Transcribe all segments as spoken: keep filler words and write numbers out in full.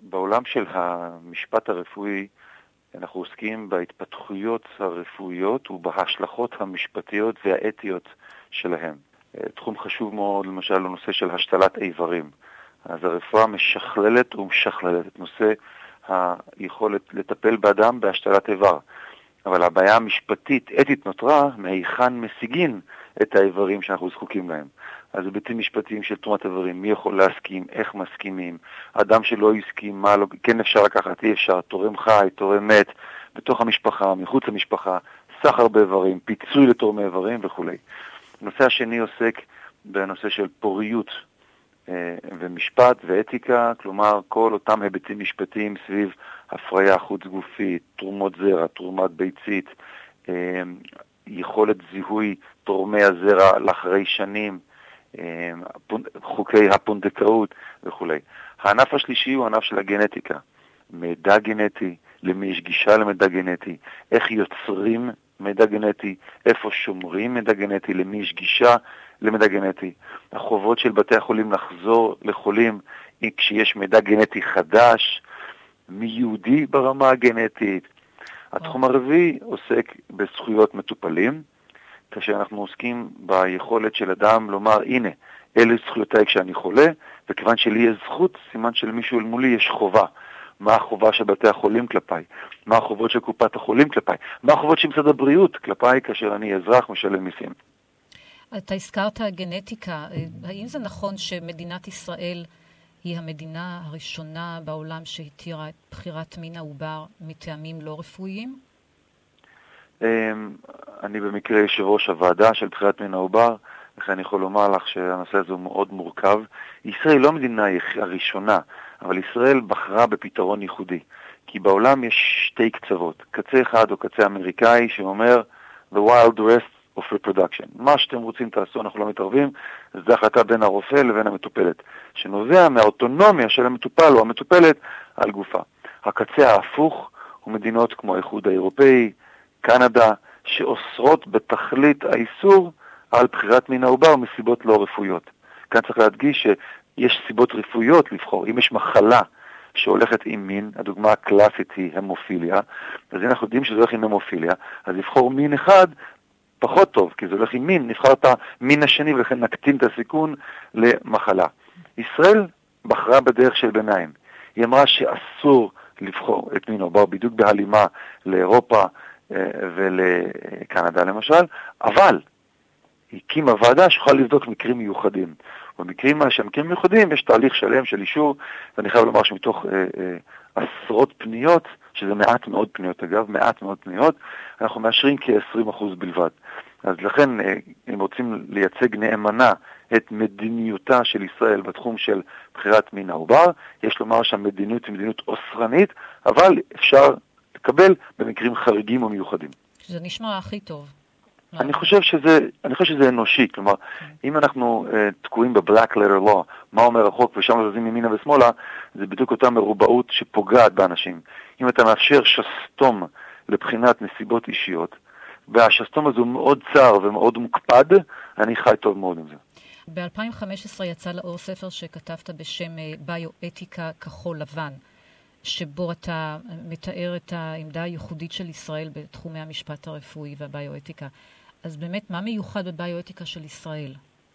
בעולם של המשפט הרפואי אנחנו עוסקים בהתפתחויות הרפואיות ובהשלכות המשפטיות והאתיות שלהם. תחום חשוב מאוד, למשל, לנושא של השתלת איברים. אז הרפואה משכללת ומשכללת את נושא היכולת לטפל באדם בהשתלת איבר. אבל הבעיה המשפטית, אתית נותרה, מהיכן משיגין את האיברים שאנחנו זקוקים להם. אז היבטים משפטיים של תרומת איברים, מי יכול להסכים, איך מסכימים, אדם שלא יסכים, מה לא, כן אפשר לקחת, אי אפשר, תורם חי, תורם מת, בתוך המשפחה, מחוץ למשפחה, סחר באיברים, פיצוי לתורמי איברים וכו'. הנושא השני עוסק בנושא של פוריות אה, ומשפט ואתיקה, כלומר כל אותם היבטים משפטיים סביב הפריה חוץ גופית, תרומות זרע, תרומת ביצית, אה, יכולת זיהוי תורמי הזרע לאחרי שנים, אה, חוקי הפונדקאות וכו'. הענף השלישי הוא הענף של הגנטיקה, מידע גנטי, למי יש גישה למידע גנטי, איך יוצרים מידע גנטי, איפה שומרים מידע גנטי, למי יש גישה למידע גנטי, החובות של בתי החולים לחזור לחולים כשיש מידע גנטי חדש, מי יהודי ברמה הגנטית. התחום הרביעי עוסק בזכויות מטופלים, כאשר אנחנו עוסקים ביכולת של אדם לומר, הנה, אלה זכויותיי כשאני חולה, וכיוון שלי יש זכות, סימן שלמישהו מולי יש חובה. מה החובה של בתי החולים כלפיי? מה החובות של קופת החולים כלפיי? מה החובות של משרד הבריאות כלפיי כאשר אני אזרח משלם מיסים? אתה הזכרת גנטיקה. האם זה נכון שמדינת ישראל היא המדינה הראשונה בעולם שהתירה את בחירת מין העובר מטעמים לא רפואיים? אני במקרה יושב ראש הוועדה של בחירת מין העובר, לכן אני יכול לומר לך שהנושא הזה הוא מאוד מורכב. ישראל לא המדינה הראשונה, אבל ישראל בחרה בפתרון ייחודי. כי בעולם יש שתי קצוות. קצה אחד או קצה אמריקאי שאומר the wild west of reproduction. מה שאתם רוצים תעשו, אנחנו לא מתערבים, זה החלטה בין הרופא לבין המטופלת, שנובע מהאוטונומיה של המטופל או המטופלת על גופה. הקצה ההפוך הוא מדינות כמו האיחוד האירופאי, קנדה, שאוסרות בתכלית האיסור על בחירת מין העובר מסיבות לא רפואיות. כאן צריך להדגיש שיש סיבות רפואיות לבחור. אם יש מחלה שהולכת עם מין, הדוגמה הקלאסית היא המופיליה, אז אם אנחנו יודעים שזה הולך עם המופיליה, אז לבחור מין אחד פחות טוב, כי זה הולך עם מין, נבחר את המין השני ולכן נקטין את הסיכון למחלה. ישראל בחרה בדרך של ביניים. היא אמרה שאסור לבחור את מין העובר בדיוק בהלימה לאירופה ולקנדה למשל, אבל היא הקימה ועדה שיכולה לבדוק מקרים מיוחדים. במקרים שהמקרים מיוחדים יש תהליך שלם של אישור, ואני חייב לומר שמתוך אה, אה, עשרות פניות, שזה מעט מאוד פניות אגב, מעט מאוד פניות, אנחנו מאשרים כ-עשרים אחוז בלבד. אז לכן, אה, אם רוצים לייצג נאמנה את מדיניותה של ישראל בתחום של בחירת מין העובר, יש לומר שהמדיניות היא מדיניות אוסרנית, אבל אפשר לקבל במקרים חריגים ומיוחדים. זה נשמע הכי טוב. אני חושב שזה, אני חושב שזה אנושי, כלומר, אם אנחנו uh, תקועים ב-black letter law, מה אומר החוק ושם לזזים ימינה ושמאלה, זה בדיוק אותה מרובעות שפוגעת באנשים. אם אתה מאפשר שסתום לבחינת נסיבות אישיות, והשסתום הזה הוא מאוד צר ומאוד מוקפד, אני חי טוב מאוד עם זה. ב-אלפיים וחמש עשרה יצא לאור ספר שכתבת בשם ביואתיקה כחול לבן, שבו אתה מתאר את העמדה הייחודית של ישראל בתחומי המשפט הרפואי והביואתיקה. אז באמת, מה מיוחד בביואתיקה של ישראל?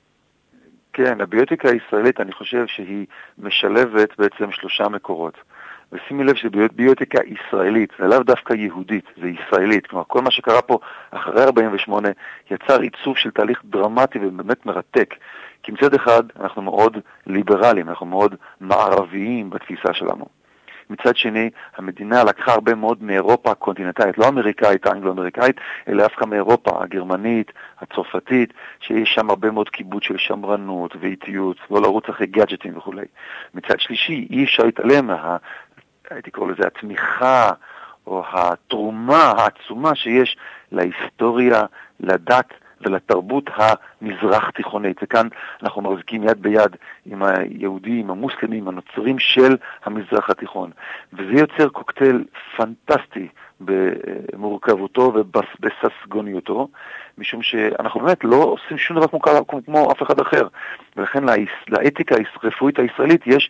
כן, הביואתיקה הישראלית, אני חושב שהיא משלבת בעצם שלושה מקורות. ושימי לב שביואתיקה ישראלית, זה לאו דווקא יהודית, זה ישראלית. כלומר, כל מה שקרה פה אחרי ארבעים ושמונה יצר עיצוב של תהליך דרמטי ובאמת מרתק. כי מצד אחד, אנחנו מאוד ליברליים, אנחנו מאוד מערביים בתפיסה שלנו. מצד שני, המדינה לקחה הרבה מאוד מאירופה הקונטיננטלית, לא אמריקאית, אנגלו-אמריקאית, אלא דווקא מאירופה, הגרמנית, הצרפתית, שיש שם הרבה מאוד כיבוד של שמרנות ואיטיות, לא לרוץ אחרי גאדג'טים וכו'. מצד שלישי, אי אפשר להתעלם מה, הייתי קורא לזה, התמיכה או התרומה העצומה שיש להיסטוריה, לדת, ולתרבות המזרח תיכונית. וכאן אנחנו מחזיקים יד ביד עם היהודים, המוסלמים, הנוצרים של המזרח התיכון. וזה יוצר קוקטייל פנטסטי במורכבותו ובססגוניותו, משום שאנחנו באמת לא עושים שום דבר כמו, כמו אף אחד אחר. ולכן לאתיקה הרפואית הישראלית יש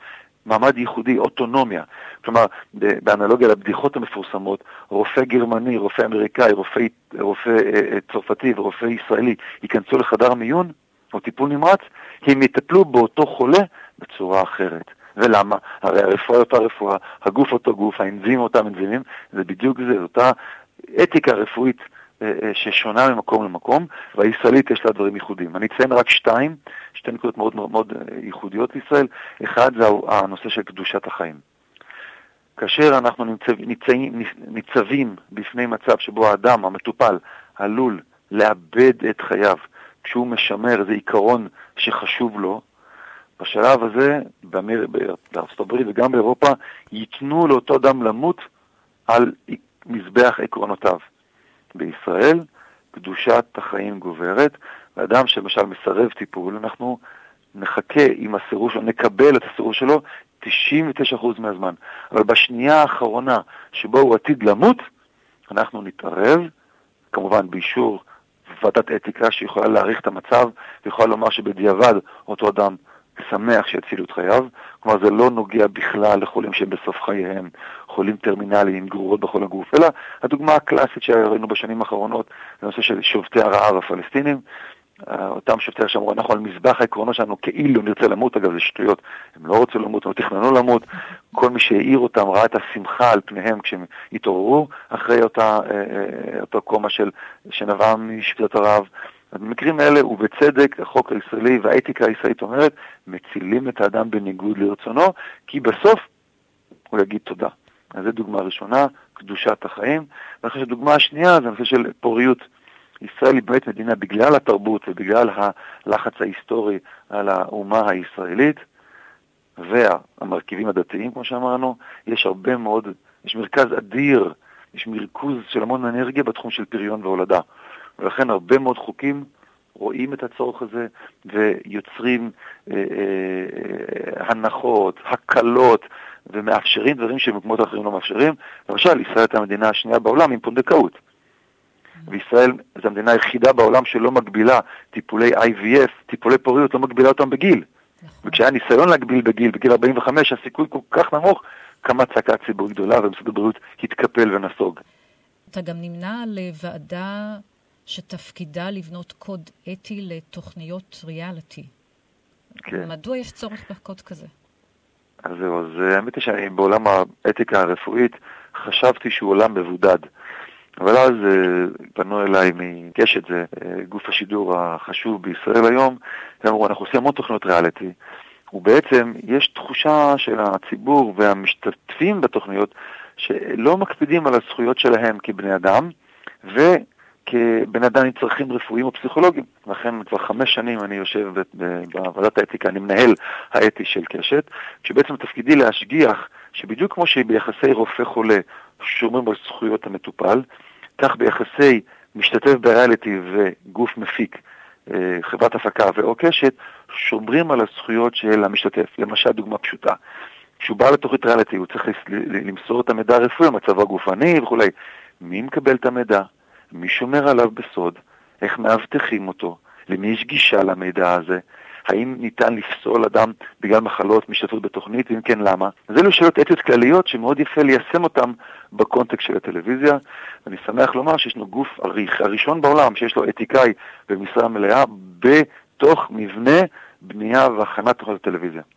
מעמד ייחודי, אוטונומיה. כלומר, באנלוגיה לבדיחות המפורסמות, רופא גרמני, רופא אמריקאי, רופא, רופא אה, צרפתי ורופא ישראלי ייכנסו לחדר מיון או טיפול נמרץ, הם יטפלו באותו חולה בצורה אחרת. ולמה? הרי הרפואה אותה רפואה, הגוף אותו גוף, האנזימים אותם אנזימים, זה בדיוק זה, אותה אתיקה רפואית ששונה ממקום למקום, והישראלית יש לה דברים ייחודיים. אני אציין רק שתיים, שתי נקודות מאוד מאוד ייחודיות לישראל. אחד זה הנושא של קדושת החיים. כאשר אנחנו נמצב, ניצבים, ניצבים בפני מצב שבו האדם, המטופל, עלול לאבד את חייו, כשהוא משמר, זה עיקרון שחשוב לו, בשלב הזה, באמיר, בארצות הברית וגם באירופה, ייתנו לאותו אדם למות על מזבח עקרונותיו. בישראל, קדושת החיים גוברת, ואדם שלמשל מסרב טיפול, אנחנו נחכה עם הסירוב שלו, נקבל את הסירוב שלו תשעים ותשעה אחוז מהזמן. אבל בשנייה האחרונה שבו הוא עתיד למות, אנחנו נתערב, כמובן באישור ועדת אתיקה שיכולה להעריך את המצב, ויכולה לומר שבדיעבד אותו אדם שמח שיצילו את חייו. כלומר, זה לא נוגע בכלל לחולים שהם בסוף חייהם, חולים טרמינליים עם גרורות בכל הגוף, אלא הדוגמה הקלאסית שראינו בשנים האחרונות, זה נושא של שובתי הרעב הפלסטינים, אותם שובתי הרעב שאמרו, אנחנו על מזבח העקרונות שלנו כאילו נרצה למות, אגב זה שטויות, הם לא רוצים למות, הם לא תכננו למות, כל מי שהעיר אותם ראה את השמחה על פניהם כשהם התעוררו אחרי אותה, אותו קומה של, שנבעה משביתת הרעב. במקרים האלה, ובצדק, החוק הישראלי והאתיקה הישראלית אומרת, מצילים את האדם בניגוד לרצונו, כי בסוף הוא יגיד תודה. אז זו דוגמה ראשונה, קדושת החיים. ואני חושב שהדוגמה השנייה זה הנושא של פוריות. ישראל היא באמת מדינה בגלל התרבות ובגלל הלחץ ההיסטורי על האומה הישראלית, והמרכיבים הדתיים, כמו שאמרנו, יש הרבה מאוד, יש מרכז אדיר, יש מרכוז של המון אנרגיה בתחום של פריון והולדה. ולכן הרבה מאוד חוקים רואים את הצורך הזה ויוצרים אה, אה, הנחות, הקלות, ומאפשרים דברים שבמקומות אחרים לא מאפשרים. למשל, ישראל הייתה המדינה השנייה בעולם עם פונדקאות. וישראל זו המדינה היחידה בעולם שלא מגבילה טיפולי איי וי אף, טיפולי פוריות, לא מגבילה אותם בגיל. וכשהיה ניסיון להגביל בגיל, בגיל ארבעים וחמש, הסיכוי כל כך נמוך, כמה צעקה ציבורית גדולה, ומשרד הבריאות התקפל ונסוג. אתה גם נמנה לוועדה שתפקידה לבנות קוד אתי לתוכניות ריאליטי. כן. מדוע יש צורך בקוד כזה? אז זהו, אז האמת היא שאני בעולם האתיקה הרפואית חשבתי שהוא עולם מבודד. אבל אז פנו אליי מקשת, זה גוף השידור החשוב בישראל היום, ואמרו, אנחנו עושים המון תוכניות ריאליטי, ובעצם יש תחושה של הציבור והמשתתפים בתוכניות שלא מקפידים על הזכויות שלהם כבני אדם, וכבן אדם עם צרכים רפואיים או פסיכולוגיים. לכן כבר חמש שנים אני יושב בוועדת האתיקה, אני מנהל האתי של קשת, שבעצם תפקידי להשגיח שבדיוק כמו שביחסי רופא חולה שומרים על זכויות המטופל, כך ביחסי משתתף בריאליטי וגוף מפיק, חברת הפקה ואו קשת, שומרים על הזכויות של המשתתף. למשל, דוגמה פשוטה. כשהוא בא לתוכנית ריאליטי, הוא צריך למסור את המידע הרפואי, מצבו הגופני וכו'. מי מקבל את המידע? מי שומר עליו בסוד? איך מאבטחים אותו? למי יש גישה למידע הזה? האם ניתן לפסול אדם בגלל מחלות משתתפות בתוכנית, ואם כן למה? אז אלו שאלות אתיות כלליות שמאוד יפה ליישם אותם בקונטקסט של הטלוויזיה. אני שמח לומר שישנו גוף הראשון בעולם שיש לו אתיקאי במשרה מלאה בתוך מבנה בנייה והכנת תוכנית הטלוויזיה.